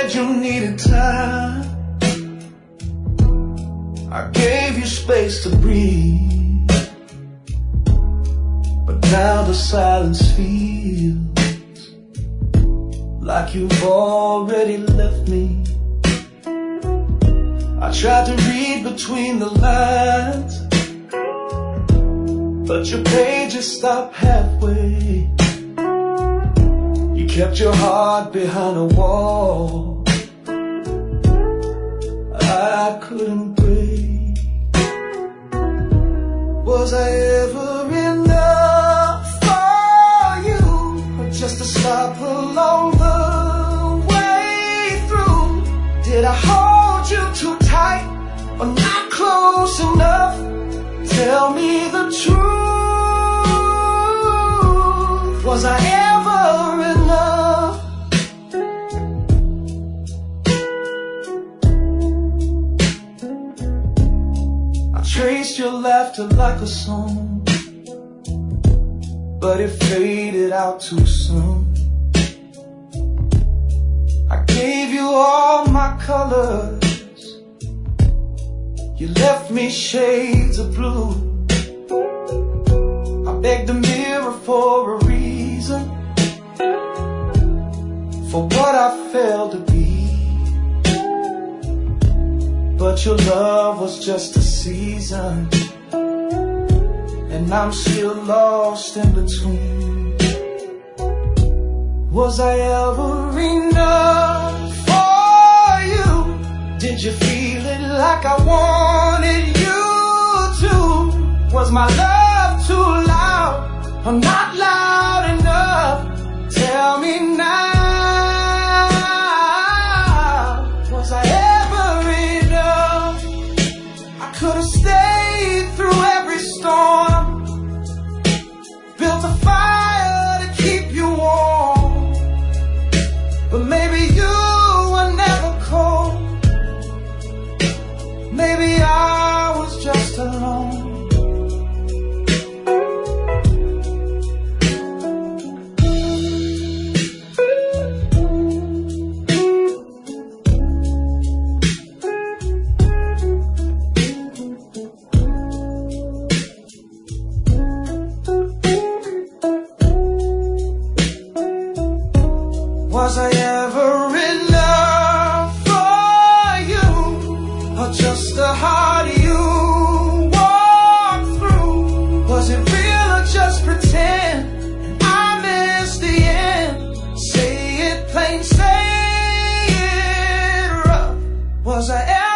said you needed time. I gave you space to breathe, but now the silence feels like you've already left me. I tried to read between the lines, but your pages stopped halfway. You kept your heart behind a wall I couldn't break. Was I ever enough for you, or just a stop along the way through? Did I hold you too tight, or not close enough? Tell me the truth. Was I ever enough? I traced your laughter like a song, but it faded out too soon. I gave you all my colors, you left me shades of blue. I begged the mirror for a reason for what I failed to be, but your love was just a season, and I'm still lost in between. Was I ever enough for you? Did you feel it like I wanted you to? Was my love too loud, or not loud enough? Tell me now. Was I ever enough? I could have stayed through every storm, built a fire to keep you warm, but maybe you were never cold. Maybe I was just alone. Was I ever enough for you, or just a heart you walked through? Was it real or just pretend? I missed the end. Say it plain, say it rough. Was I ever